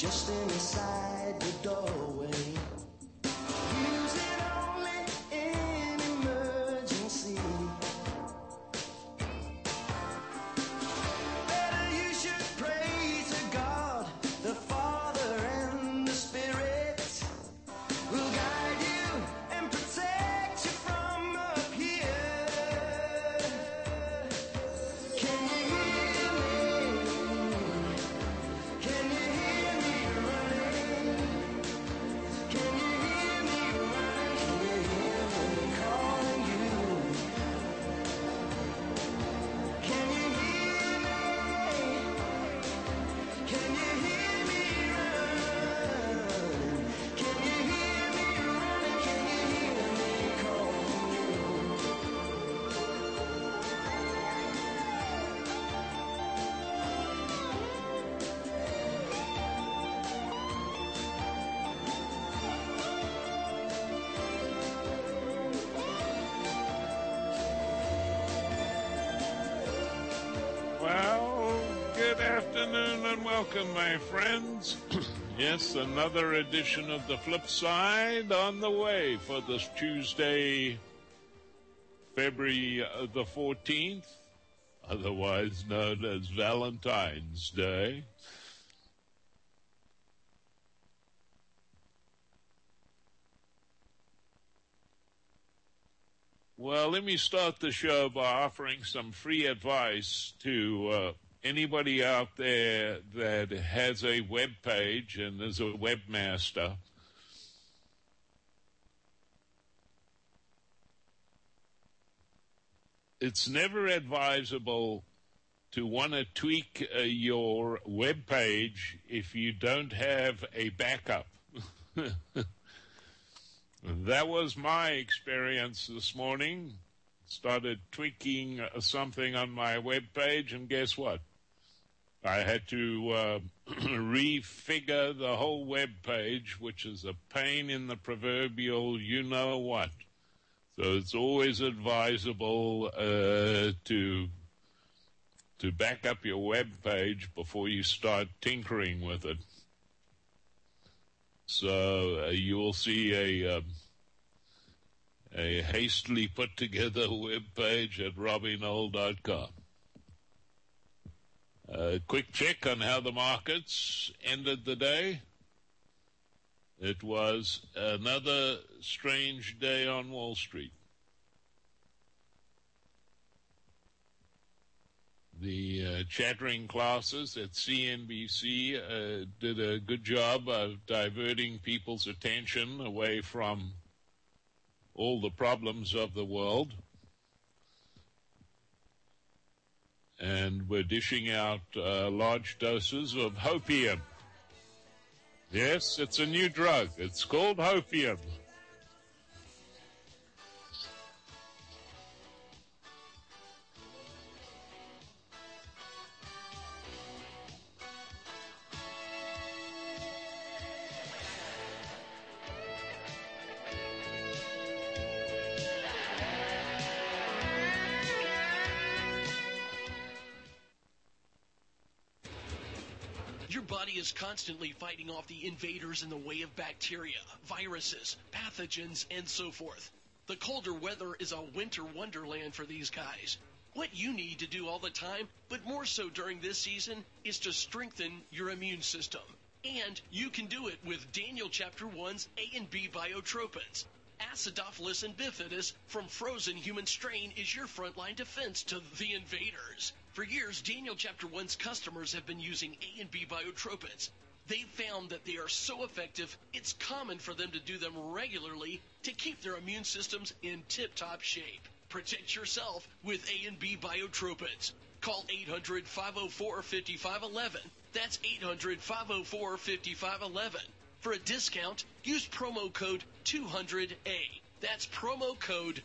just inside the doorway. Use it only in emergency. Better you should pray to God, the Father and the Spirit will guide you and protect you from up here. Can you hear me? Can you hear me running? Can you hear me running? Can you hear me calling you? Can you hear me? Can you hear me running? Can you hear me running? Can you hear me calling you? Well, good afternoon and welcome, my friends. Yes, another edition of The Flip Side on the way for this Tuesday, February the 14th, otherwise known as Valentine's Day. Well, let me start the show by offering some free advice to anybody out there that has a web page and is a webmaster. It's never advisable to want to tweak your web page if you don't have a backup. That was my experience this morning. Started tweaking something on my web page, and guess what? I had to refigure the whole web page, which is a pain in the proverbial you-know-what. So it's always advisable to back up your web page before you start tinkering with it. So you will see a hastily put together web page at robbyknoll.com. Quick check on how the markets ended the day. It was another strange day on Wall Street. The chattering classes at CNBC did a good job of diverting people's attention away from all the problems of the world. And we're dishing out large doses of hopium. Yes, it's a new drug. It's called hopium. Your body is constantly fighting off the invaders in the way of bacteria, viruses, pathogens, and so forth. The colder weather is a winter wonderland for these guys. What you need to do all the time, but more so during this season, is to strengthen your immune system. And you can do it with Daniel Chapter 1's A and B Biotropins. Acidophilus and bifidus from frozen human strain is your frontline defense to the invaders. For years, Daniel Chapter 1's customers have been using A and B Biotropins. They've found that they are so effective, it's common for them to do them regularly to keep their immune systems in tip-top shape. Protect yourself with A and B Biotropins. Call 800-504-5511. That's 800-504-5511. For a discount, use promo code 200A. That's promo code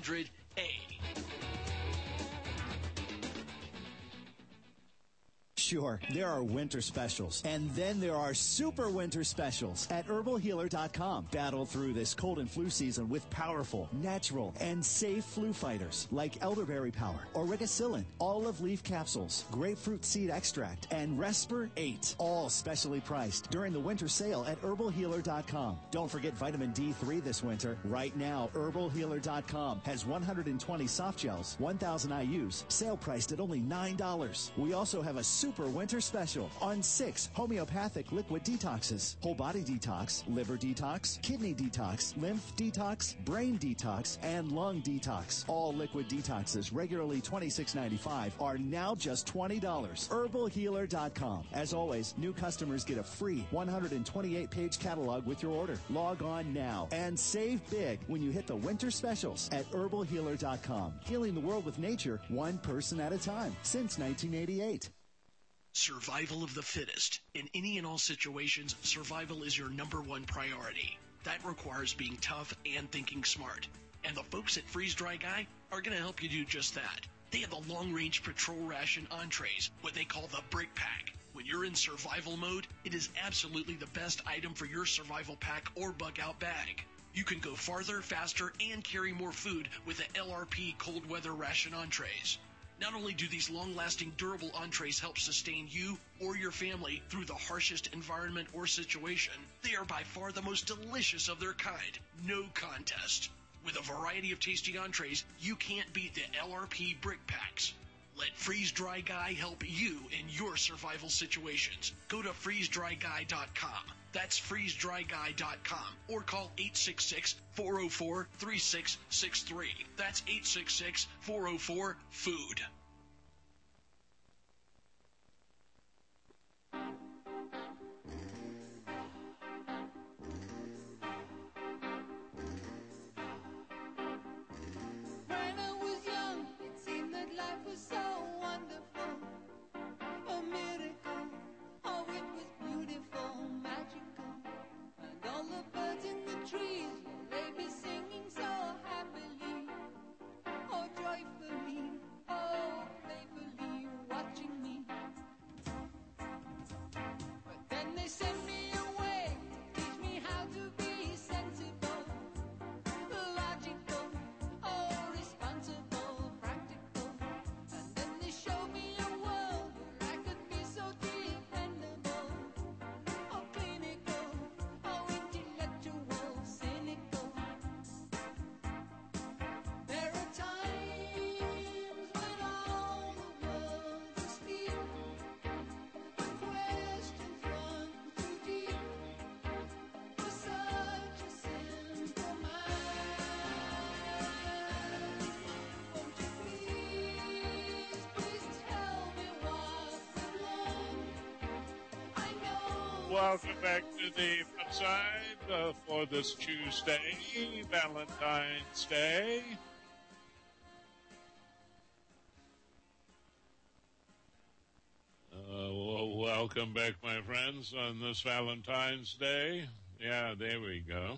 200A. Sure, there are winter specials, and then there are super winter specials at herbalhealer.com. Battle through this cold and flu season with powerful, natural, and safe flu fighters like elderberry power, auricicillin, olive leaf capsules, grapefruit seed extract, and Respir 8, all specially priced during the winter sale at herbalhealer.com. Don't forget vitamin D3 this winter. Right now, herbalhealer.com has 120 soft gels, 1,000 IUs, sale priced at only $9. We also have a super winter special on 6 homeopathic liquid detoxes: whole body detox, liver detox, kidney detox, lymph detox, brain detox, and lung detox. All liquid detoxes, regularly $26.95, are now just $20. herbalhealer.com. As always, new customers get a free 128-page catalog with your order. Log on now and save big when you hit the winter specials at herbalhealer.com. Healing the world with nature, one person at a time, since 1988. Survival of the fittest. In any and all situations, survival is your number one priority. That requires being tough and thinking smart. And the folks at Freeze Dry Guy are going to help you do just that. They have the long-range patrol ration entrees, what they call the Brick Pack. When you're in survival mode, it is absolutely the best item for your survival pack or bug-out bag. You can go farther, faster, and carry more food with the LRP cold weather ration entrees. Not only do these long-lasting, durable entrees help sustain you or your family through the harshest environment or situation, they are by far the most delicious of their kind. No contest. With a variety of tasty entrees, you can't beat the LRP Brick Packs. Let Freeze Dry Guy help you in your survival situations. Go to freezedryguy.com. That's freezedryguy.com. Or call 866-404-3663. That's 866-404-FOOD. When I was young, it seemed that life was so wonderful, a miracle. Oh, it was beautiful, magical, and all the birds in the trees, they be singing so happily, oh joyfully, oh playfully, watching me. But then they sent me away to teach me how to be sensible, logical, oh, responsible, practical. And then they showed me a world where I could be so dependable, oh, clinical, oh, intellectual, cynical. There are times when all the world's asleep, the questions run too deep for such a simple mind. Won't you please tell me what's wrong? I know. Welcome back to the flip side for this Tuesday, Valentine's Day. Welcome back, my friends, on this Valentine's Day. Yeah, there we go.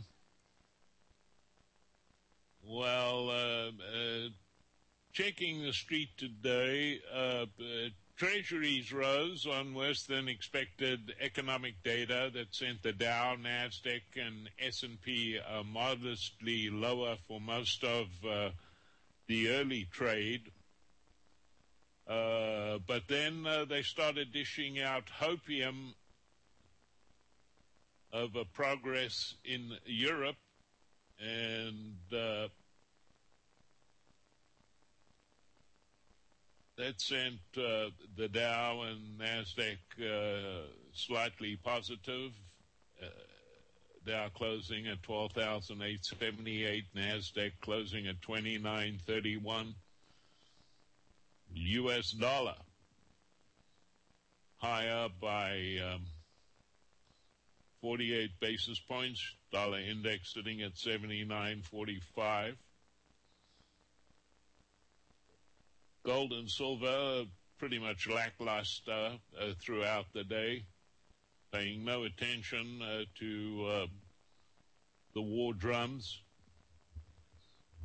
Well, checking the street today, Treasuries rose on worse than expected economic data that sent the Dow, NASDAQ, and S&P modestly lower for most of the early trade. But then they started dishing out hopium of a progress in Europe, and that sent the Dow and NASDAQ slightly positive. Dow closing at 12,878, NASDAQ closing at 2931. U.S. dollar higher by 48 basis points. Dollar index sitting at 79.45. Gold and silver pretty much lackluster throughout the day, paying no attention to the war drums.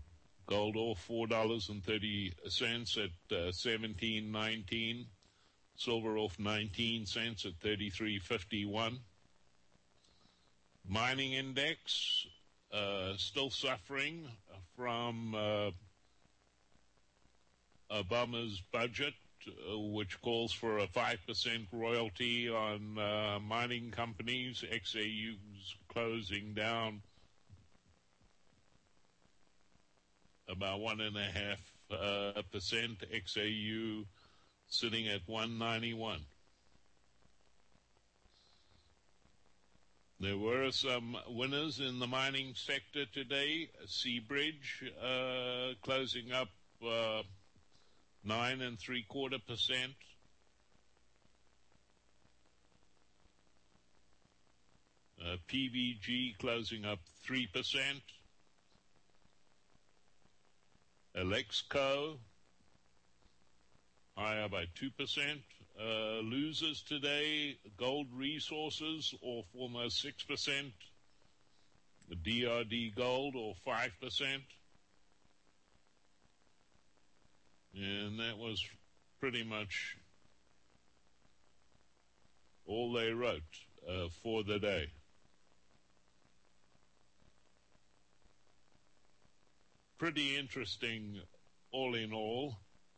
Gold off $4.30 at 17.19. Silver off 19 cents at 33.51. Mining index still suffering from Obama's budget, which calls for a 5% royalty on mining companies. XAU's closing down about 1.5%. XAU sitting at 191. There were some winners in the mining sector today. Seabridge closing up 9.75%. PVG closing up 3%. Alexco higher by 2%. Losers today, Gold Resources off almost 6%. The DRD Gold off 5%. And that was pretty much all they wrote for the day. Pretty interesting all in all.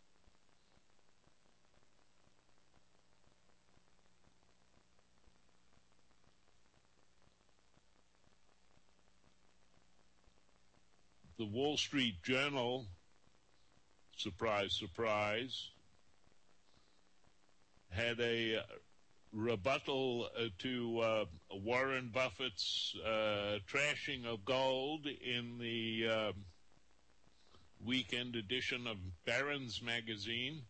The Wall Street Journal, surprise, surprise, had a rebuttal to Warren Buffett's trashing of gold in the weekend edition of Barron's magazine.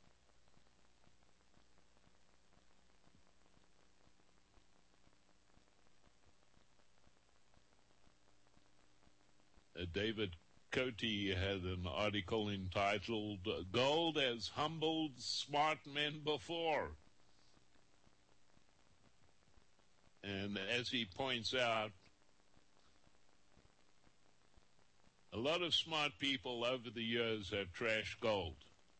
David Cote had an article entitled, "Gold Has Humbled Smart Men Before." And as he points out, a lot of smart people over the years have trashed gold.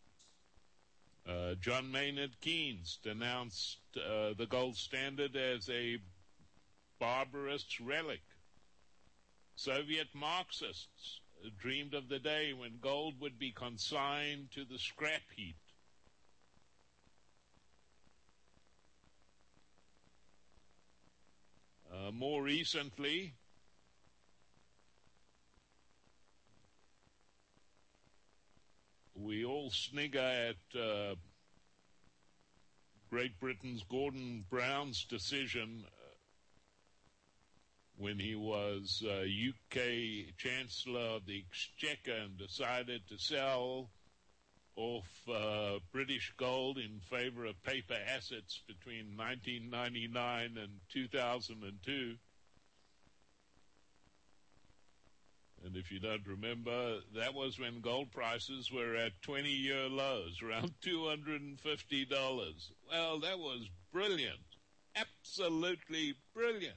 John Maynard Keynes denounced the gold standard as a barbarous relic. Soviet Marxists dreamed of the day when gold would be consigned to the scrap heap. More recently, we all snigger at Great Britain's Gordon Brown's decision when he was UK Chancellor of the Exchequer and decided to sell off British gold in favor of paper assets between 1999 and 2002. And if you don't remember, that was when gold prices were at 20-year lows, around $250. Well, that was brilliant. Absolutely brilliant.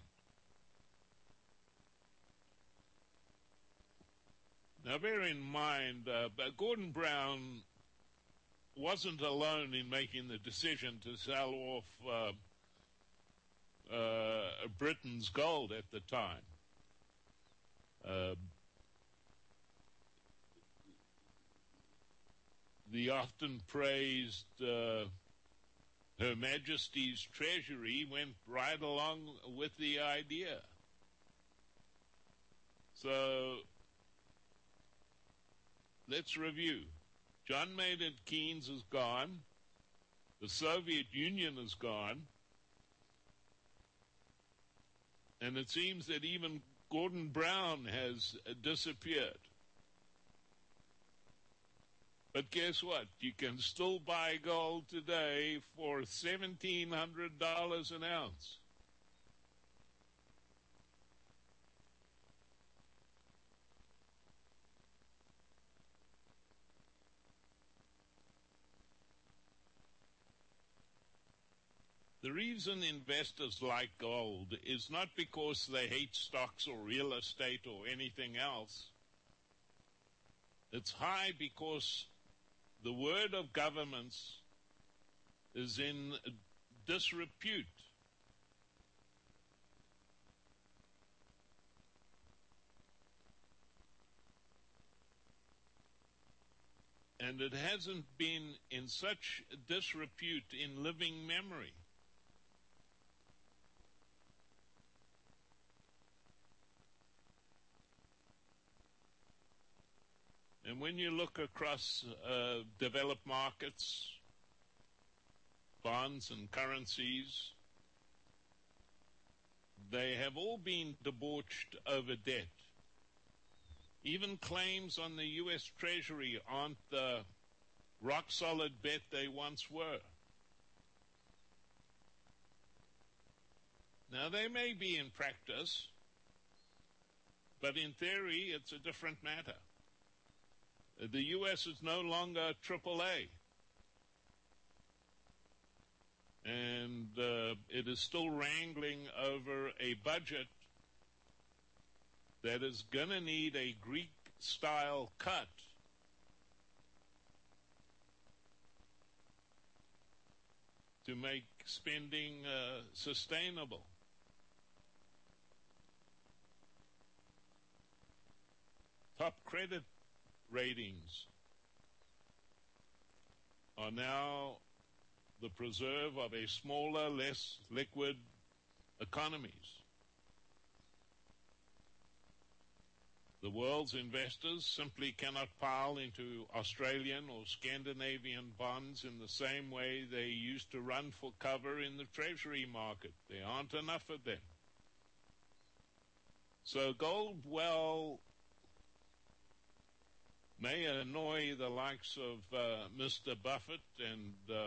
Now, bear in mind, Gordon Brown wasn't alone in making the decision to sell off Britain's gold at the time. The often praised Her Majesty's Treasury went right along with the idea. So let's review. John Maynard Keynes is gone. The Soviet Union is gone. And it seems that even Gordon Brown has disappeared. But guess what? You can still buy gold today for $1,700 an ounce. The reason investors like gold is not because they hate stocks or real estate or anything else. It's high because the word of governments is in disrepute. And it hasn't been in such disrepute in living memory. And when you look across developed markets, bonds and currencies, they have all been debauched over debt. Even claims on the U.S. Treasury aren't the rock-solid bet they once were. Now, they may be in practice, but in theory, it's a different matter. The U.S. is no longer AAA. And it is still wrangling over a budget that is going to need a Greek-style cut to make spending sustainable. Top credit ratings are now the preserve of a smaller, less liquid economies. The world's investors simply cannot pile into Australian or Scandinavian bonds in the same way they used to run for cover in the treasury market. There aren't enough of them. So gold, well, may annoy the likes of Mr. Buffett and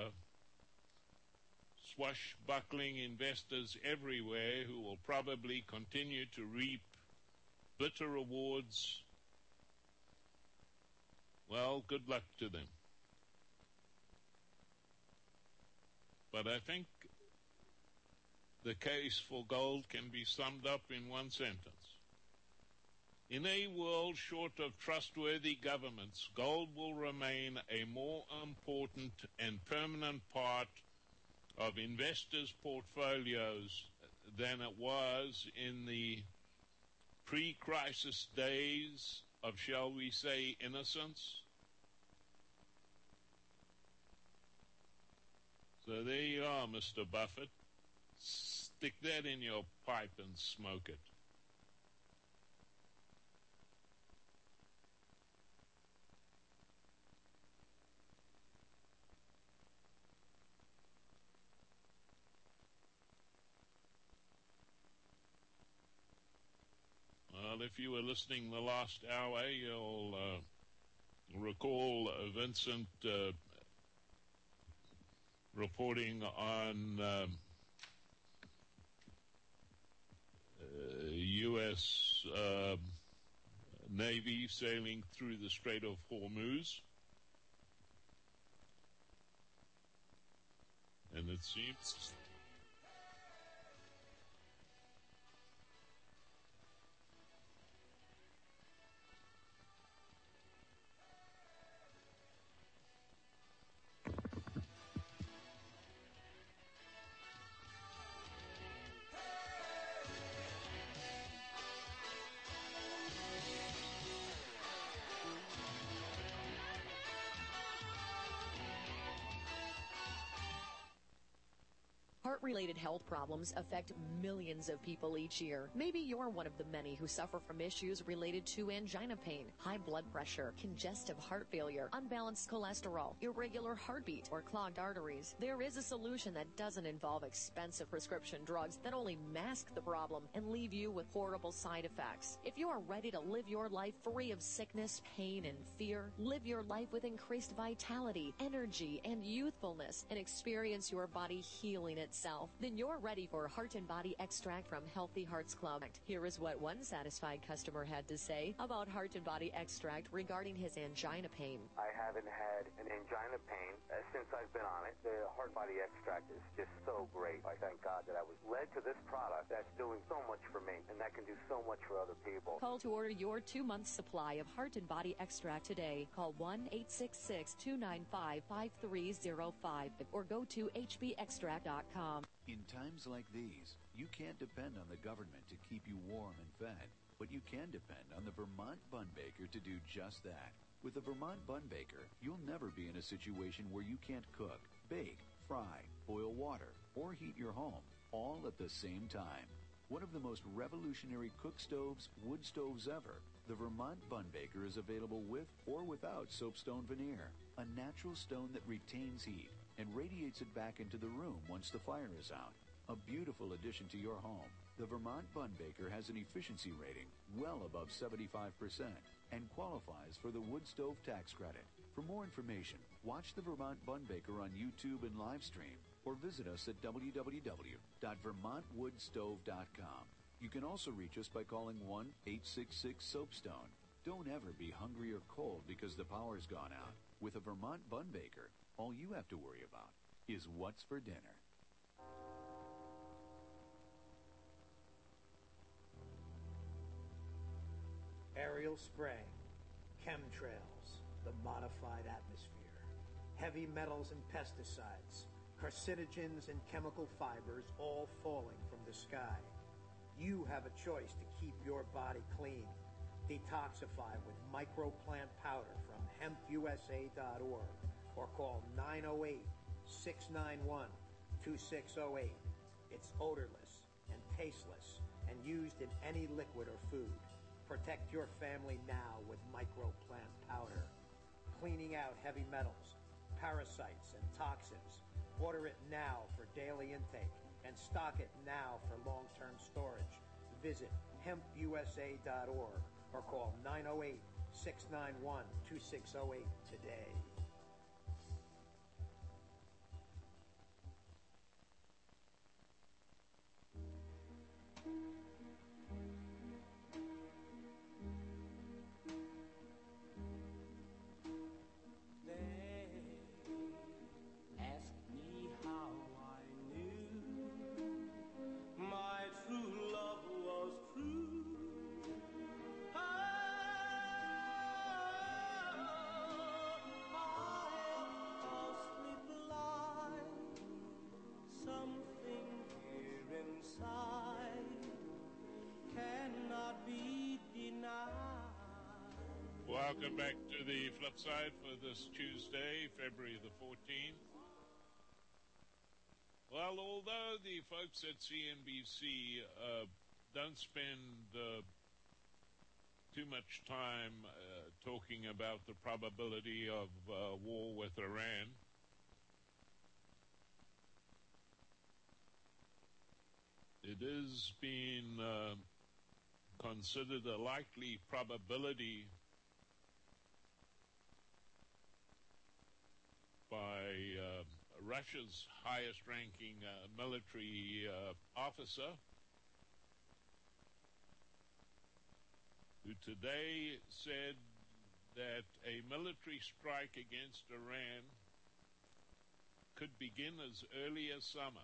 swashbuckling investors everywhere who will probably continue to reap bitter rewards. Well, good luck to them. But I think the case for gold can be summed up in one sentence. In a world short of trustworthy governments, gold will remain a more important and permanent part of investors' portfolios than it was in the pre-crisis days of, shall we say, innocence. So there you are, Mr. Buffett. Stick that in your pipe and smoke it. Well, if you were listening the last hour, you'll recall Vincent reporting on U.S. Navy sailing through the Strait of Hormuz. And it seems... Heart-related health problems affect millions of people each year. Maybe you're one of the many who suffer from issues related to angina pain, high blood pressure, congestive heart failure, unbalanced cholesterol, irregular heartbeat, or clogged arteries. There is a solution that doesn't involve expensive prescription drugs that only mask the problem and leave you with horrible side effects. If you are ready to live your life free of sickness, pain, and fear, live your life with increased vitality, energy, and youthfulness, and experience your body healing itself, mouth, then you're ready for Heart and Body Extract from Healthy Hearts Club. Here is what one satisfied customer had to say about Heart and Body Extract regarding his angina pain. I haven't had an angina pain since I've been on it. The Heart Body Extract is just so great. I thank God that I was led to this product that's doing so much for me and that can do so much for other people. Call to order your 2-month supply of Heart and Body Extract today. Call 1-866-295-5305 or go to hbextract.com. In times like these, you can't depend on the government to keep you warm and fed, but you can depend on the Vermont Bun Baker to do just that. With the Vermont Bun Baker, you'll never be in a situation where you can't cook, bake, fry, boil water, or heat your home, all at the same time. One of the most revolutionary cook stoves, wood stoves ever, the Vermont Bun Baker is available with or without soapstone veneer, a natural stone that retains heat and radiates it back into the room once the fire is out. A beautiful addition to your home. The Vermont Bun Baker has an efficiency rating well above 75% and qualifies for the wood stove tax credit. For more information, watch the Vermont Bun Baker on YouTube and live stream or visit us at www.vermontwoodstove.com. You can also reach us by calling 1-866-SOAPSTONE. Don't ever be hungry or cold because the power's gone out. With a Vermont Bun Baker, all you have to worry about is what's for dinner. Aerial spraying, chemtrails, the modified atmosphere, heavy metals and pesticides, carcinogens and chemical fibers all falling from the sky. You have a choice to keep your body clean. Detoxify with microplant powder from hempusa.org or call 908-691-2608. It's odorless and tasteless and used in any liquid or food. Protect your family now with microplant powder. Cleaning out heavy metals, parasites, and toxins. Order it now for daily intake and stock it now for long-term storage. Visit hempusa.org or call 908-691-2608 today. Welcome back to the flip side for this Tuesday, February the 14th. Well, although the folks at CNBC don't spend too much time talking about the probability of war with Iran, it is being considered a likely probability by Russia's highest-ranking military officer, who today said that a military strike against Iran could begin as early as summer.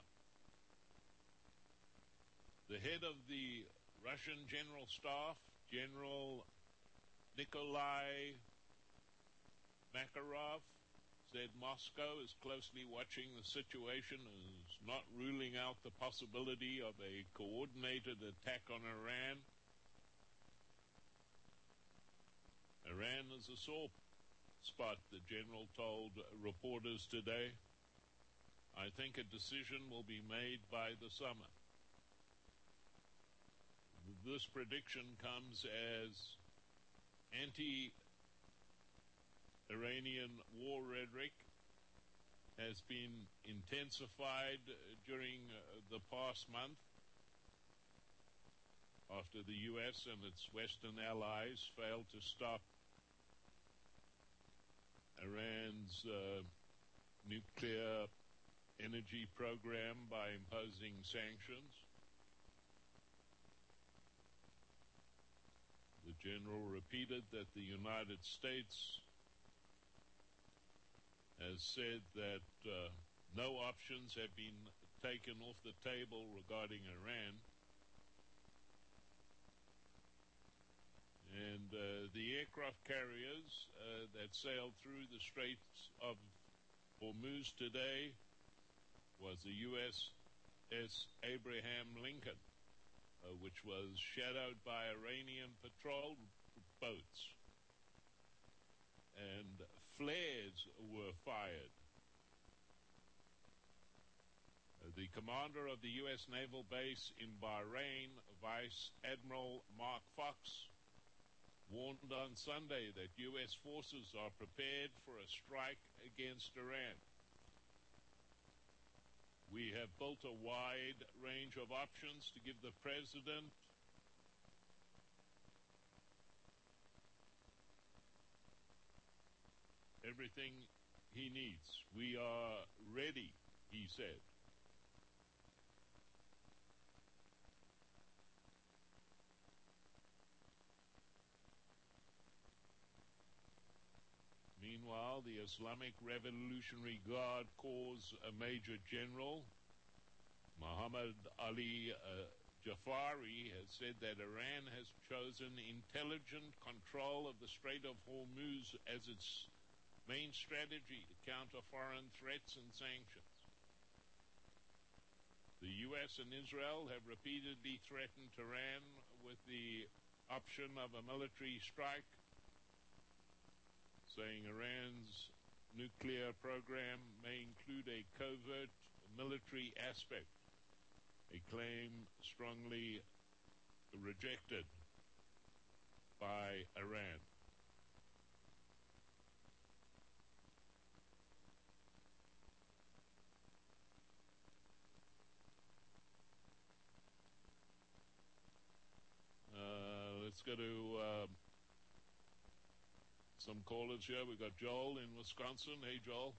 The head of the Russian General Staff, General Nikolai Makarov, said Moscow is closely watching the situation and is not ruling out the possibility of a coordinated attack on Iran. Iran is a sore spot, the general told reporters today. I think a decision will be made by the summer. This prediction comes as anti-Iranian war rhetoric has been intensified during the past month after the U.S. and its Western allies failed to stop Iran's nuclear energy program by imposing sanctions. The general repeated that the United States has said that no options have been taken off the table regarding Iran. And the aircraft carriers that sailed through the Straits of Hormuz today was the USS Abraham Lincoln, which was shadowed by Iranian patrol boats. And flares were fired. The commander of the U.S. Naval Base in Bahrain, Vice Admiral Mark Fox, warned on Sunday that U.S. forces are prepared for a strike against Iran. We have built a wide range of options to give the president everything he needs. We are ready, he said. Meanwhile, the Islamic Revolutionary Guard Corps Major General Muhammad Ali Jafari has said that Iran has chosen intelligent control of the Strait of Hormuz as its main strategy to counter foreign threats and sanctions. The U.S. and Israel have repeatedly threatened Iran with the option of a military strike, saying Iran's nuclear program may include a covert military aspect, a claim strongly rejected by Iran. Let's go to some callers here. We've got Joel in Wisconsin. Hey, Joel.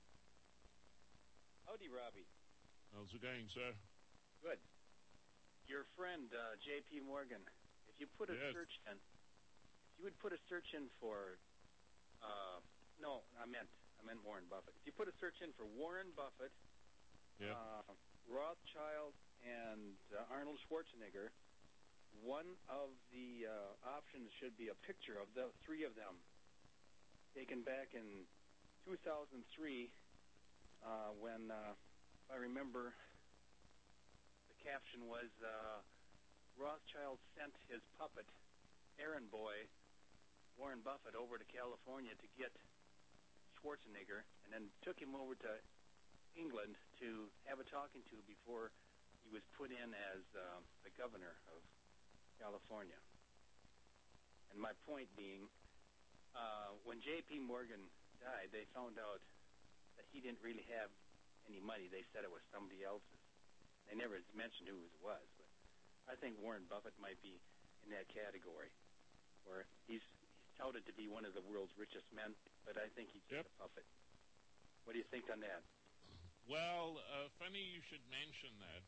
Howdy, Robbie. How's it going, sir? Good. Your friend, J.P. Morgan, if you put a search in, if you would put a search in for, no, I meant Warren Buffett. If you put a search in for Warren Buffett, Rothschild, and Arnold Schwarzenegger, one of the options should be a picture of the three of them taken back in 2003 when, if I remember, the caption was Rothschild sent his puppet, errand boy, Warren Buffett, over to California to get Schwarzenegger and then took him over to England to have a talking to before he was put in as the governor of California. And my point being, when J.P. Morgan died, they found out that he didn't really have any money. They said it was somebody else's. They never mentioned who it was, but I think Warren Buffett might be in that category, where he's touted to be one of the world's richest men, but I think he's just a puppet. What do you think on that? Well, funny you should mention that,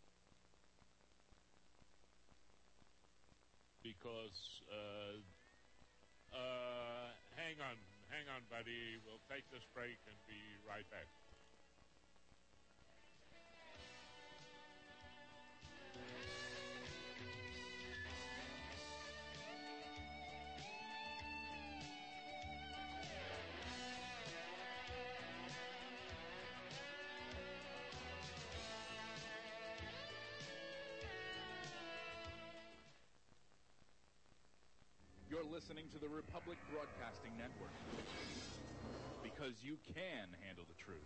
because hang on, buddy. We'll take this break and be right back. You're listening to the Republic Broadcasting Network, because you can handle the truth.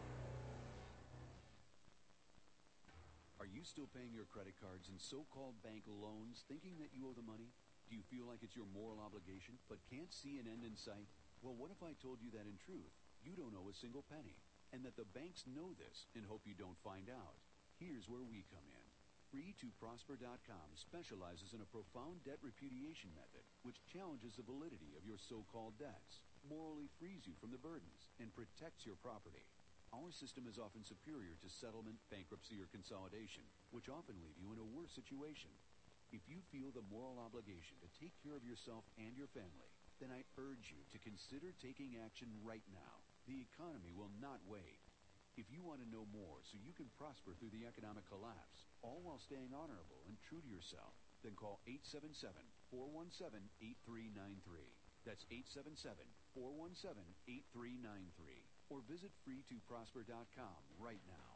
Are you still paying your credit cards and so-called bank loans thinking that you owe the money? Do you feel like it's your moral obligation but can't see an end in sight? Well, what if I told you that in truth, you don't owe a single penny, and that the banks know this and hope you don't find out? Here's where we come in. Free2Prosper.com specializes in a profound debt repudiation method which challenges the validity of your so-called debts, morally frees you from the burdens, and protects your property. Our system is often superior to settlement, bankruptcy, or consolidation, which often leave you in a worse situation. If you feel the moral obligation to take care of yourself and your family, then I urge you to consider taking action right now. The economy will not wait. If you want to know more so you can prosper through the economic collapse, all while staying honorable and true to yourself, then call 877-417-8393. That's 877-417-8393. Or visit free2prosper.com right now.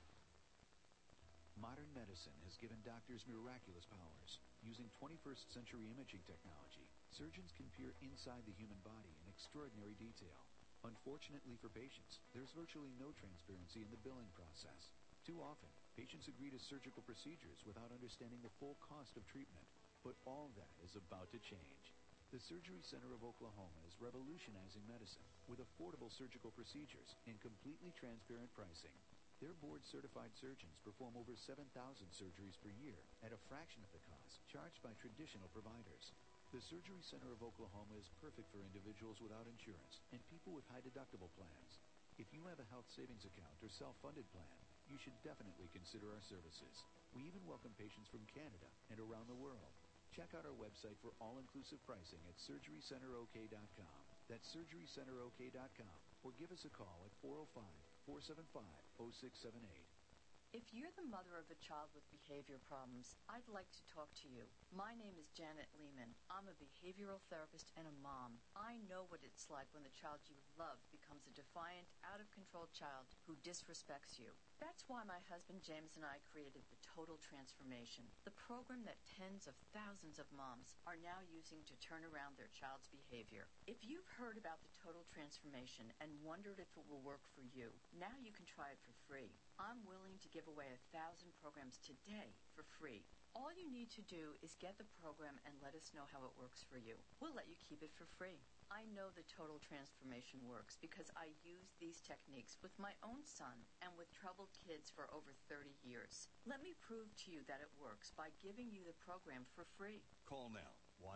Modern medicine has given doctors miraculous powers. Using 21st century imaging technology, surgeons can peer inside the human body in extraordinary detail. Unfortunately for patients, there's virtually no transparency in the billing process. Too often, patients agree to surgical procedures without understanding the full cost of treatment. But all that is about to change. The Surgery Center of Oklahoma is revolutionizing medicine with affordable surgical procedures and completely transparent pricing. Their board-certified surgeons perform over 7,000 surgeries per year at a fraction of the cost charged by traditional providers. The Surgery Center of Oklahoma is perfect for individuals without insurance and people with high deductible plans. If you have a health savings account or self-funded plan, you should definitely consider our services. We even welcome patients from Canada and around the world. Check out our website for all-inclusive pricing at surgerycenterok.com. That's surgerycenterok.com. Or give us a call at 405-475-0678. If you're the mother of a child with behavior problems, I'd like to talk to you. My name is Janet Lehman. I'm a behavioral therapist and a mom. I know what it's like when the child you love becomes a defiant, out-of-control child who disrespects you. That's why my husband James and I created the Total Transformation, the program that tens of thousands of moms are now using to turn around their child's behavior. If you've heard about the Total Transformation and wondered if it will work for you, now you can try it for free. I'm willing to give away 1,000 programs today for free. All you need to do is get the program and let us know how it works for you. We'll let you keep it for free. I know the Total Transformation works because I use these techniques with my own son and with troubled kids for over 30 years. Let me prove to you that it works by giving you the program for free. Call now.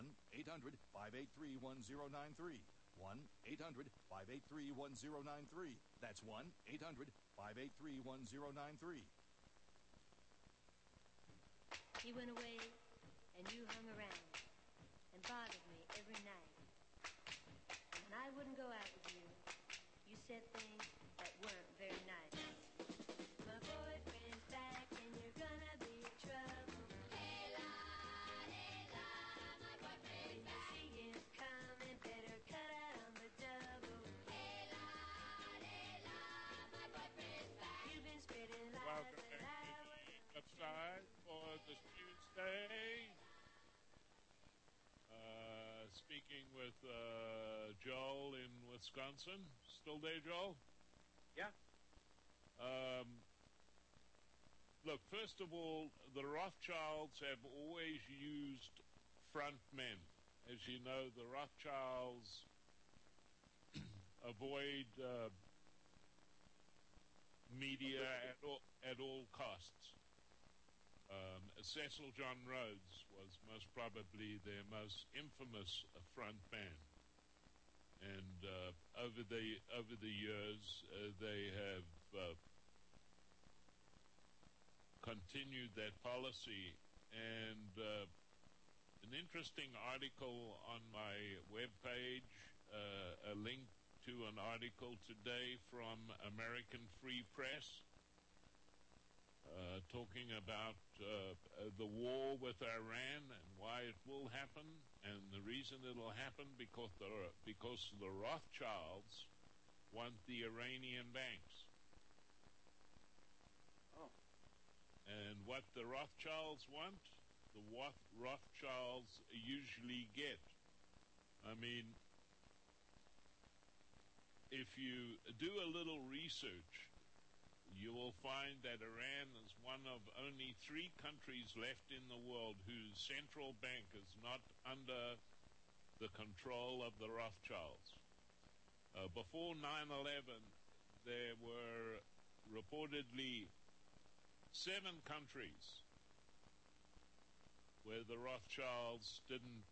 1-800-583-1093. 1-800-583-1093. That's 1-800-583-1093. He went away, and you hung around and bothered me every night. And when I wouldn't go out with you, you said things that weren't very nice. My boyfriend's back, and you're gonna be in trouble. Hey la, my boyfriend's back. See him coming, better cut out on the double. Hey la, my boyfriend's back. You've been spreading lies. Welcome back to the upside for this Tuesday. Speaking with Joel in Wisconsin. Still there, Joel? Yeah. Look, first of all, the Rothschilds have always used front men. As you know, the Rothschilds avoid media at all costs. Cecil John Rhodes was most probably their most infamous front man, and over the years they have continued that policy. And an interesting article on my webpage, a link to an article today from American Free Press, talking about the war with Iran and why it will happen, and the reason it'll happen because the Rothschilds want the Iranian banks. Oh. And what the Rothschilds want, the Rothschilds usually get. I mean, if you do a little research, you will find that Iran is one of only 3 countries left in the world whose central bank is not under the control of the Rothschilds. Before 9/11, there were reportedly 7 countries where the Rothschilds didn't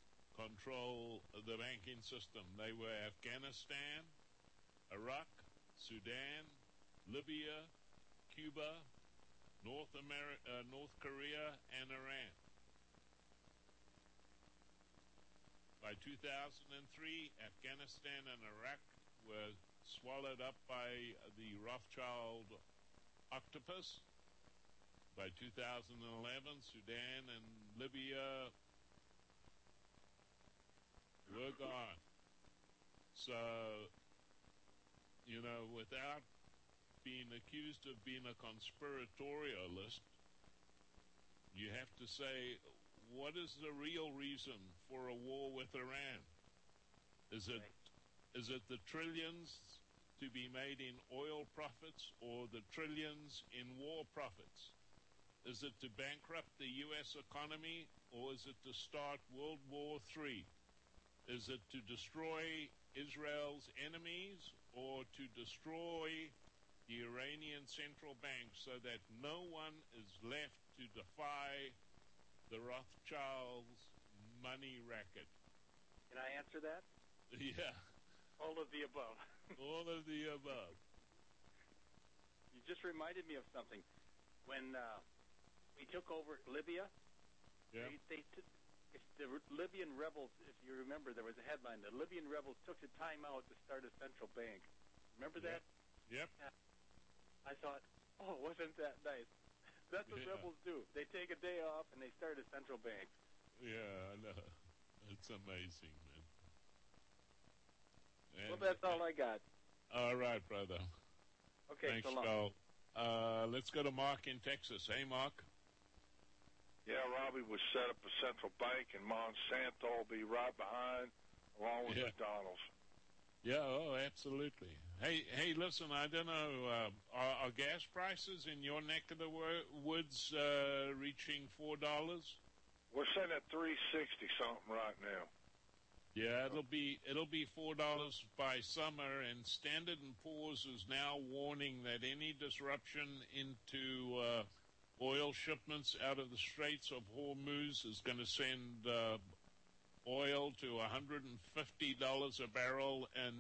control the banking system. They were Afghanistan, Iraq, Sudan, Libya, Cuba, North Korea, and Iran. By 2003, Afghanistan and Iraq were swallowed up by the Rothschild octopus. By 2011, Sudan and Libya were gone. So, without being accused of being a conspiratorialist, you have to say, what is the real reason for a war with Iran? Is it the trillions to be made in oil profits or the trillions in war profits? Is it to bankrupt the U.S. economy or is it to start World War III? Is it to destroy Israel's enemies or to destroy the Iranian central bank so that no one is left to defy the Rothschilds' money racket? Can I answer that? Yeah. All of the above. All of the above. You just reminded me of something. When we took over Libya, yeah. If the Libyan rebels, if you remember, there was a headline, the Libyan rebels took the time out to start a central bank. Remember that? Yep. I thought, oh, wasn't that nice? That's what rebels do. They take a day off and they start a central bank. Yeah, I know. It's amazing, man. Well, that's all I got. All right, brother. Okay, thanks, so long. Phil. Let's go to Mark in Texas. Hey, Mark. Yeah, Robbie would set up a central bank, and Monsanto will be right behind, along with McDonald's. Yeah, oh, absolutely. Hey, listen, I don't know, are gas prices in your neck of the woods reaching $4? We're sitting at $3.60 something right now. Yeah, it'll be $4 by summer, and Standard & Poor's is now warning that any disruption into oil shipments out of the Straits of Hormuz is going to send oil to $150 a barrel, and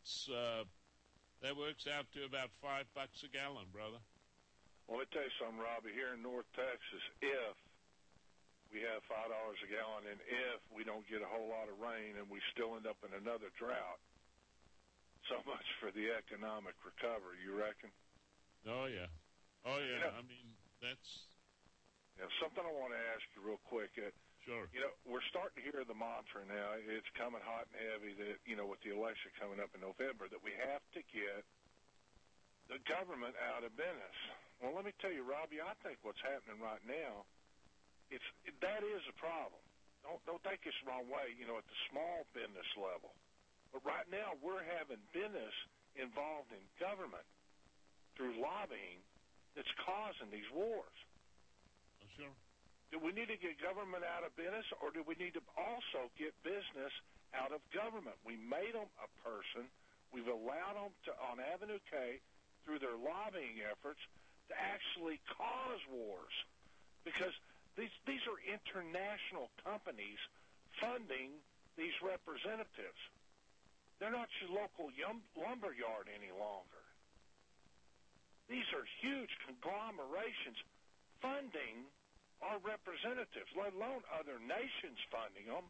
that works out to about $5 a gallon, brother. Well, let me tell you something, Robbie. Here in North Texas, if we have $5 a gallon, and if we don't get a whole lot of rain and we still end up in another drought, so much for the economic recovery, you reckon? Oh, yeah. Oh, yeah. You know, I mean, that's... Yeah, something I want to ask you real quick. Sure. We're starting to hear the mantra now. It's coming hot and heavy that, with the election coming up in November, that we have to get the government out of business. Well, let me tell you, Robbie, I think what's happening right now, that is a problem. Don't take us the wrong way, at the small business level. But right now, we're having business involved in government through lobbying that's causing these wars. Oh, sure. Do we need to get government out of business, or do we need to also get business out of government? We made them a person. We've allowed them to, on Avenue K, through their lobbying efforts, to actually cause wars. Because these are international companies funding these representatives. They're not your local lumber yard any longer. These are huge conglomerations funding our representatives, let alone other nations funding them.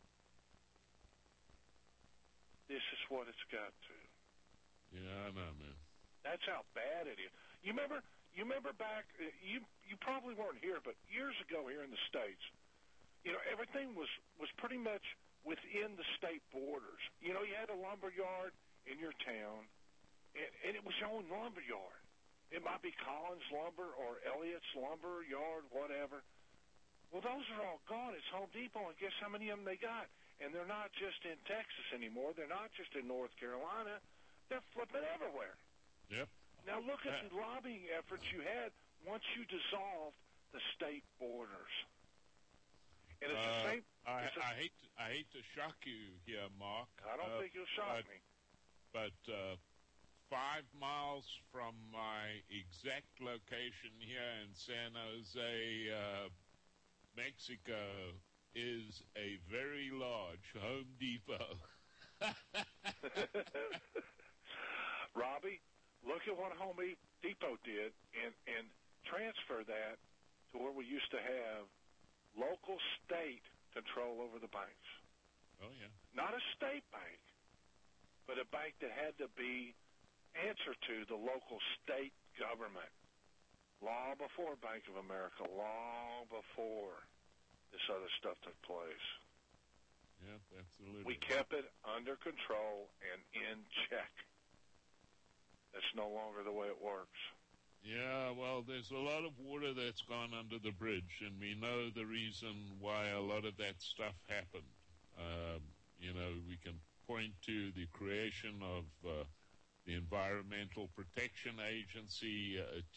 This is what it's got to. Yeah, I know, man. That's how bad it is. You remember back, you probably weren't here, but years ago here in the States, everything was pretty much within the state borders. You had a lumber yard in your town, and it was your own lumber yard. It might be Collins Lumber or Elliott's Lumber Yard, whatever. Well, those are all gone. It's Home Depot, and guess how many of them they got? And they're not just in Texas anymore. They're not just in North Carolina. They're flipping everywhere. Yep. Now look at the lobbying efforts you had once you dissolved the state borders. And it's the same. I hate to shock you here, Mark. I don't think you'll shock me. But 5 miles from my exact location here in San Jose, Mexico, is a very large Home Depot. Robbie, Look at what Home Depot did and transfer that to where we used to have local state control over the banks. Oh, yeah. Not a state bank, but a bank that had to be answer to the local state government. Long before Bank of America, long before this other stuff took place. Yep, absolutely. We kept it under control and in check. That's no longer the way it works. Yeah, well, there's a lot of water that's gone under the bridge, and we know the reason why a lot of that stuff happened. We can point to the creation of the Environmental Protection Agency,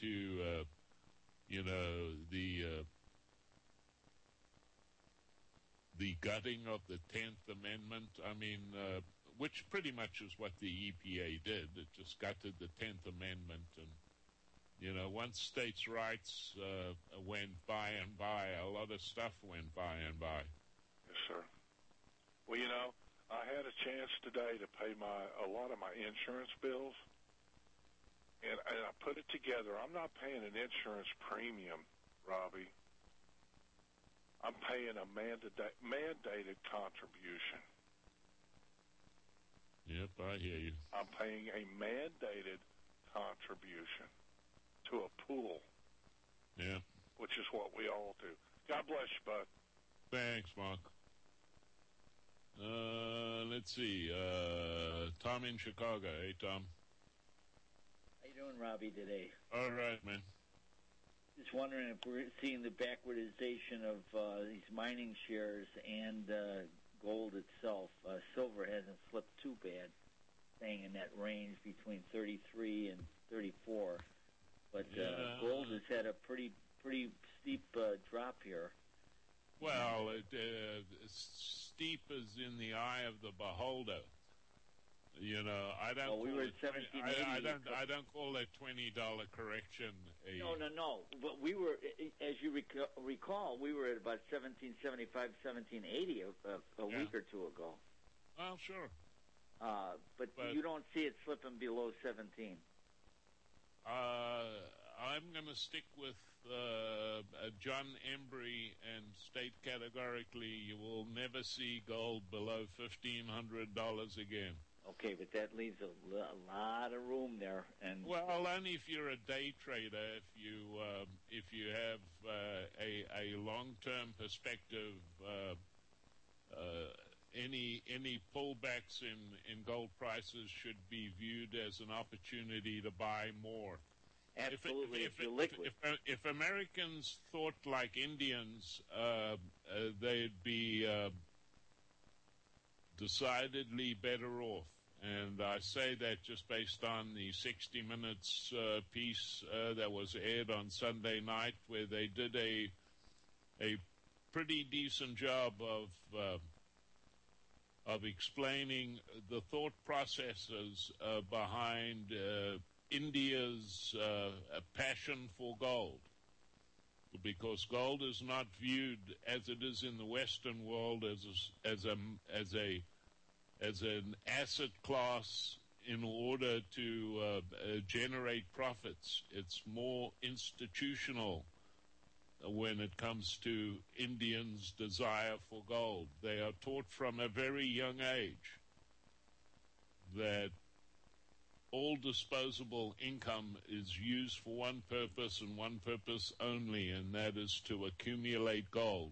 the gutting of the 10th Amendment. I mean, which pretty much is what the EPA did. It just gutted the 10th Amendment. And, once states' rights went by and by, a lot of stuff went by and by. Yes, sir. Well, I had a chance today to pay a lot of my insurance bills, and I put it together. I'm not paying an insurance premium, Robbie. I'm paying a mandated contribution. Yep, I hear you. I'm paying a mandated contribution to a pool. Yeah. Which is what we all do. God bless you, bud. Thanks, Mark. Let's see. Tom in Chicago. Hey, Tom. How you doing, Robbie, today? All right, man. Just wondering if we're seeing the backwardization of these mining shares and gold itself. Silver hasn't slipped too bad, staying in that range between 33 and 34. But gold has had a pretty steep drop here. Well, steep is in the eye of the beholder. I don't. Well, we were at 1780. I don't call that $20 correction. No. But we were, as you recall, we were at about 1775, 1780 a week or two ago. Well, sure. But you don't see it slipping below 17. I'm going to stick with John Embry and state categorically you will never see gold below $1,500 again. Okay, but that leaves a lot of room there. And well, only if you're a day trader. If you have a long-term perspective, any pullbacks in gold prices should be viewed as an opportunity to buy more. Absolutely, if you're liquid. If Americans thought like Indians, they'd be decidedly better off. And I say that just based on the 60 Minutes piece that was aired on Sunday night, where they did a pretty decent job of explaining the thought processes behind India's passion for gold. Because gold is not viewed as it is in the Western world as an asset class in order to generate profits. It's more institutional when it comes to Indians' desire for gold. They are taught from a very young age that all disposable income is used for one purpose and one purpose only, and that is to accumulate gold.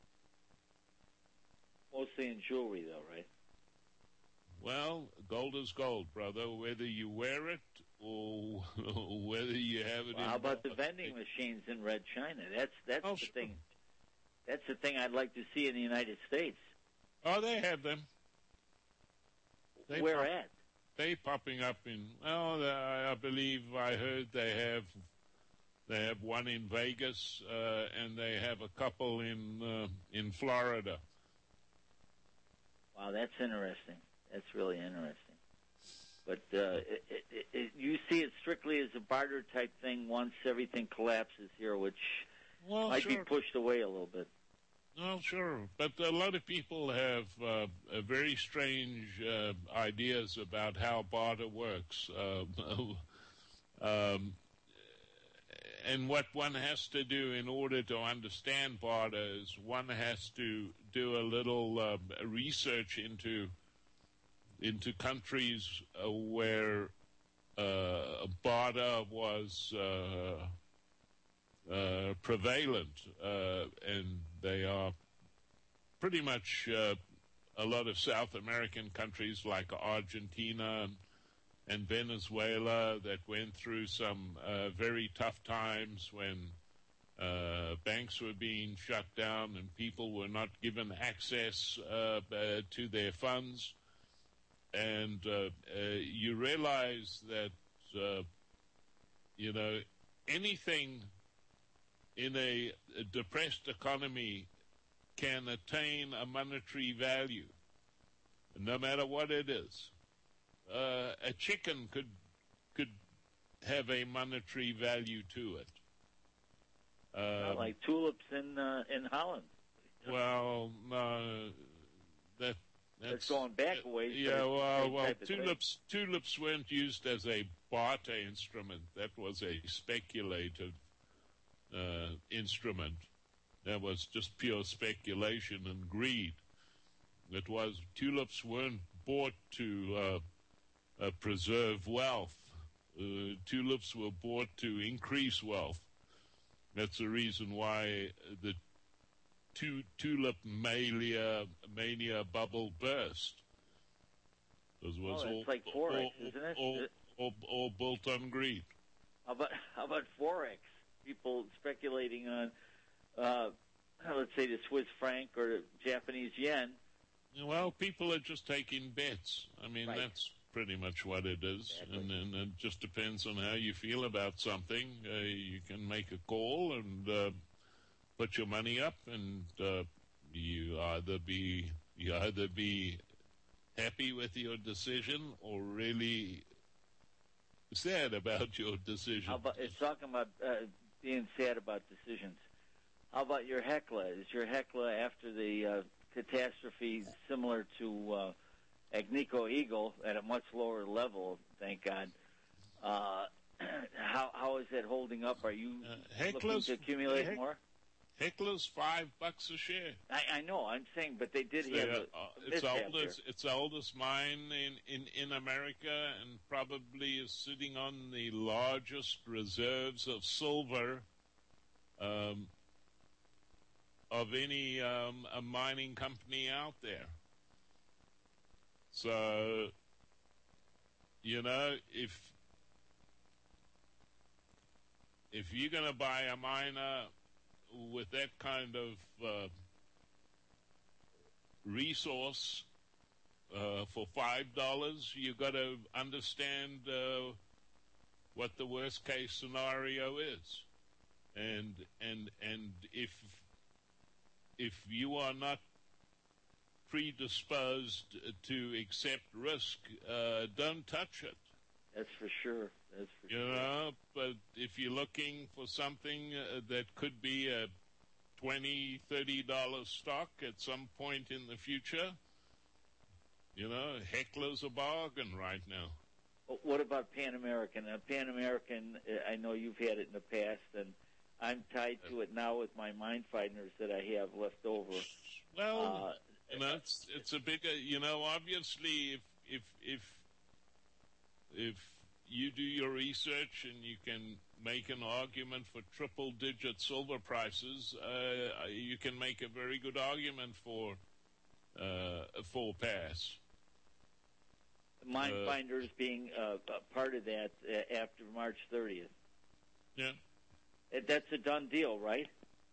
Mostly in jewelry, though, right? Well, gold is gold, brother, whether you wear it or whether you have it in... How about the vending machines in Red China? That's the thing. That's the thing I'd like to see in the United States. Oh, they have them. Where at? They popping up in... Well, I believe I heard they have one in Vegas, and they have a couple in Florida. Wow, that's interesting. That's really interesting. But you see it strictly as a barter type thing once everything collapses here, which might be pushed away a little bit. Well, sure. But a lot of people have very strange ideas about how barter works. And what one has to do in order to understand barter is one has to do a little research into countries where barter was prevalent, and they are pretty much a lot of South American countries like Argentina and Venezuela that went through some very tough times when banks were being shut down and people were not given access to their funds. And you realize that, anything in a depressed economy can attain a monetary value, no matter what it is. A chicken could have a monetary value to it. Not like tulips in Holland. Well, no, that's going back a ways. Yeah, well, tulips weren't used as a barter instrument. That was a speculative instrument. That was just pure speculation and greed. Tulips weren't bought to preserve wealth. Tulips were bought to increase wealth. That's the reason why the tulip mania bubble burst. It was it's like Forex, isn't it? All built on greed. How about Forex? People speculating on, let's say, the Swiss franc or the Japanese yen. Well, people are just taking bets. I mean, That's pretty much what it is. Exactly. And it just depends on how you feel about something. You can make a call and put your money up, and you either be happy with your decision or really sad about your decision. It's talking about being sad about decisions. How about your Hecla? Is your Hecla after the catastrophe similar to Agnico Eagle at a much lower level? Thank God. How is that holding up? Are you looking to accumulate more? Hecla's $5 a share. I know. I'm saying, but they did have it's the oldest mine in America, and probably is sitting on the largest reserves of silver of any a mining company out there. So, if you're going to buy a miner with that kind of resource for $5, you got to understand what the worst case scenario is, and if you are not predisposed to accept risk, don't touch it. That's for sure. But if you're looking for something that could be a $20, $30 stock at some point in the future, Hecla's a bargain right now. What about Pan American? Pan American, I know you've had it in the past, and I'm tied to it now with my mine finders that I have left over. Well, it's a bigger, obviously if you do your research and you can make an argument for triple-digit silver prices, you can make a very good argument for a full pass. Mine finders being part of that after March 30th. Yeah. That's a done deal, right?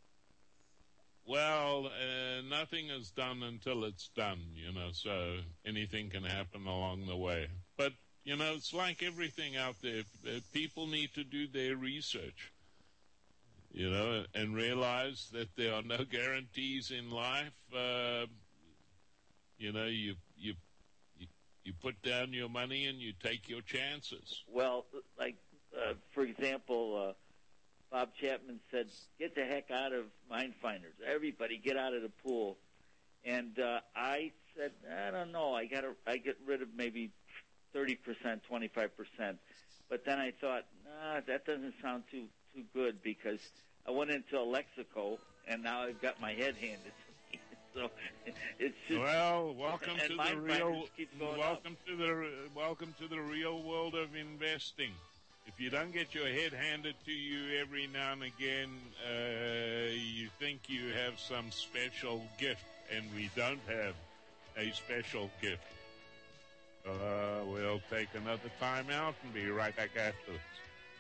Well, nothing is done until it's done, so anything can happen along the way. But, it's like everything out there. People need to do their research, and realize that there are no guarantees in life. You put down your money and you take your chances. Well, for example, Bob Chapman said, get the heck out of mine finders. Everybody get out of the pool. And I said, I don't know. I get rid of maybe 30%, 25%. But then I thought, nah, that doesn't sound too good, because I went into Alexico, and now I've got my head handed to me. So it's just, well, welcome and to my the real prices keep going up. welcome to the real world of investing. If you don't get your head handed to you every now and again, you think you have some special gift, and we don't have a special gift. We'll take another time out and be right back after this.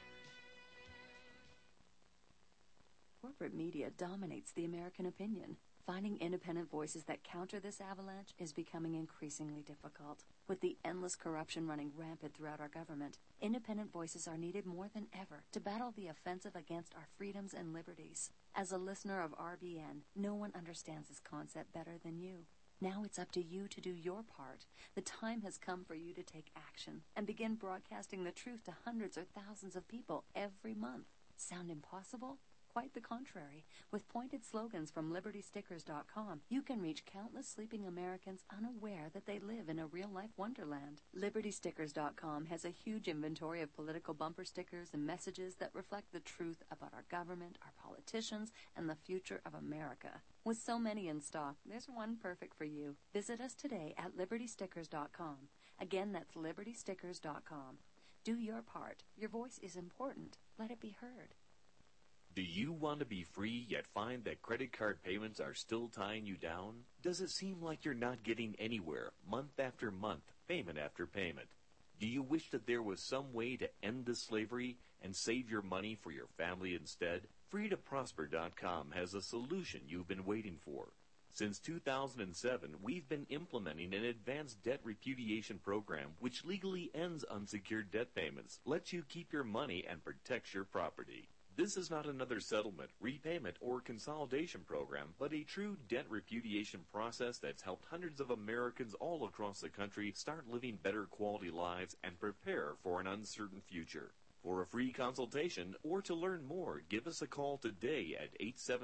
Corporate media dominates the American opinion. Finding independent voices that counter this avalanche is becoming increasingly difficult. With the endless corruption running rampant throughout our government, independent voices are needed more than ever to battle the offensive against our freedoms and liberties. As a listener of RBN, no one understands this concept better than you. Now it's up to you to do your part. The time has come for you to take action and begin broadcasting the truth to hundreds or thousands of people every month. Sound impossible? Quite the contrary. With pointed slogans from LibertyStickers.com, you can reach countless sleeping Americans unaware that they live in a real-life wonderland. LibertyStickers.com has a huge inventory of political bumper stickers and messages that reflect the truth about our government, our politicians, and the future of America. With so many in stock, there's one perfect for you. Visit us today at LibertyStickers.com. Again, that's LibertyStickers.com. Do your part. Your voice is important. Let it be heard. Do you want to be free yet find that credit card payments are still tying you down? Does it seem like you're not getting anywhere, month after month, payment after payment? Do you wish that there was some way to end this slavery and save your money for your family instead? FreeToProsper.com has a solution you've been waiting for. Since 2007, we've been implementing an advanced debt repudiation program which legally ends unsecured debt payments, lets you keep your money, and protects your property. This is not another settlement, repayment, or consolidation program, but a true debt repudiation process that's helped hundreds of Americans all across the country start living better quality lives and prepare for an uncertain future. For a free consultation or to learn more, give us a call today at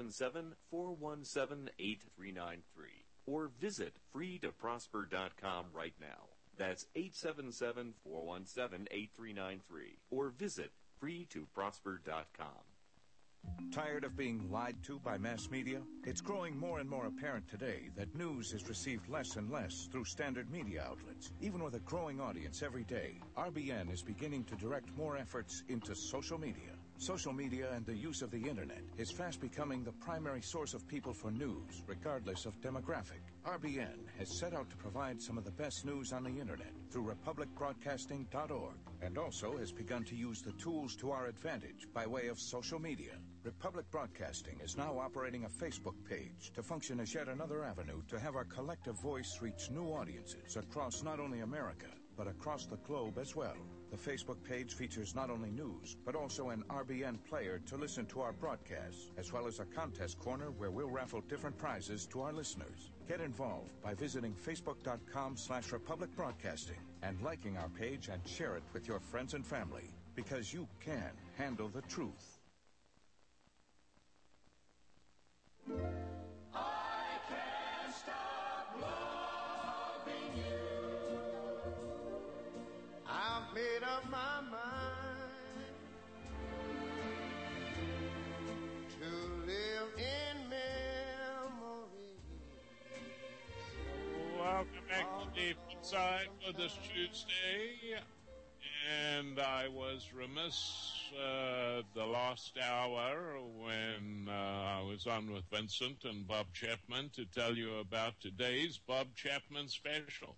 877-417-8393 or visit freetoprosper.com right now. That's 877-417-8393 or visit freetoprosper.com. Tired of being lied to by mass media? It's growing more and more apparent today that news is received less and less through standard media outlets. Even with a growing audience every day, RBN is beginning to direct more efforts into social media. Social media and the use of the internet is fast becoming the primary source of people for news, regardless of demographic. RBN has set out to provide some of the best news on the internet through republicbroadcasting.org, and also has begun to use the tools to our advantage by way of social media. Republic Broadcasting is now operating a Facebook page to function as yet another avenue to have our collective voice reach new audiences across not only America, but across the globe as well. The Facebook page features not only news, but also an RBN player to listen to our broadcasts, as well as a contest corner where we'll raffle different prizes to our listeners. Get involved by visiting facebook.com/Republic Broadcasting and liking our page and share it with your friends and family, because you can handle the truth. I can't stop loving you. I've made up my mind to live in memory. Welcome back to the Side for this Tuesday. And I was remiss the last hour when I was on with Vincent and Bob Chapman to tell you about today's Bob Chapman special.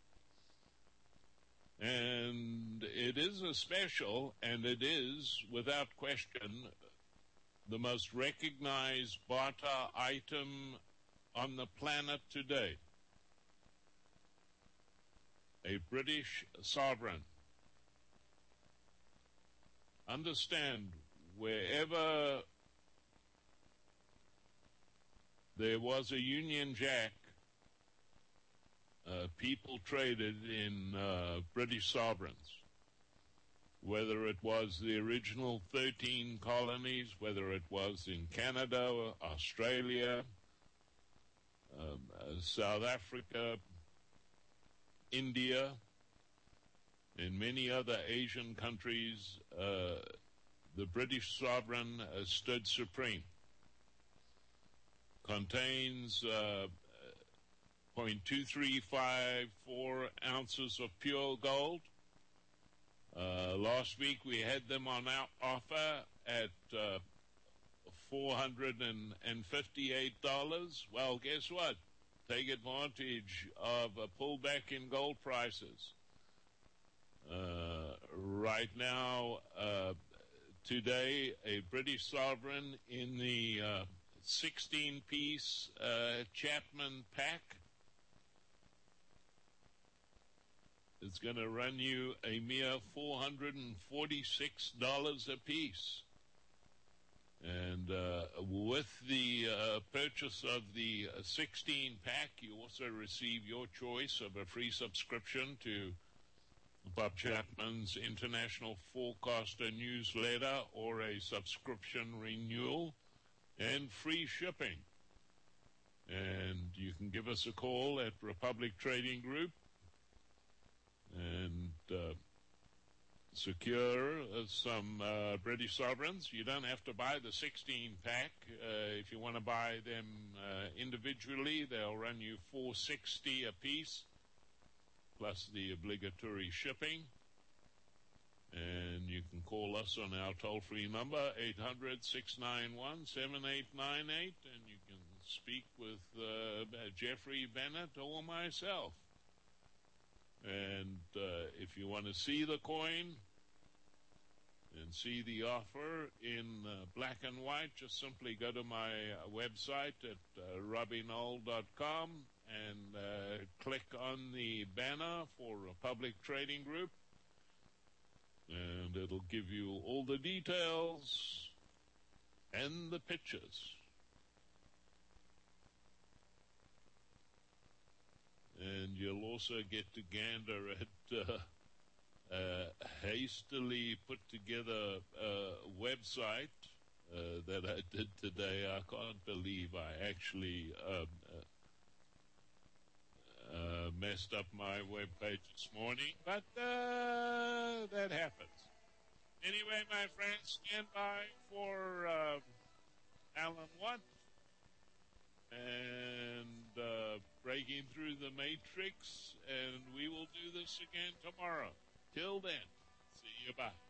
And it is a special, and it is, without question, the most recognized barter item on the planet today. A British sovereign. Understand, wherever there was a Union Jack, people traded in British sovereigns. Whether it was the original 13 colonies, whether it was in Canada, Australia, South Africa, India, In many other Asian countries, the British sovereign stood supreme. Contains 0.2354 ounces of pure gold. Last week we had them on our offer at $458. Well, guess what? Take advantage of a pullback in gold prices. Right now, today, a British sovereign in the 16-piece Chapman pack is going to run you a mere $446 a piece. And with the purchase of the 16-pack, you also receive your choice of a free subscription to Bob Chapman's International Forecaster newsletter or a subscription renewal and free shipping. And you can give us a call at Republic Trading Group and secure some British sovereigns. You don't have to buy the 16-pack. If you want to buy them individually, they'll run you $460 a piece, plus the obligatory shipping. And you can call us on our toll-free number, 800-691-7898, and you can speak with Jeffrey Bennett or myself. And if you want to see the coin and see the offer in black and white, just simply go to my website at robbyknoll.com and click on the banner for Republic Trading Group, and it'll give you all the details and the pictures. And you'll also get to gander at hastily put together website that I did today. I can't believe I actually messed up my webpage this morning, but that happens. Anyway, my friends, stand by for Alan Watt and breaking through the matrix, and we will do this again tomorrow. Till then, see you. Bye.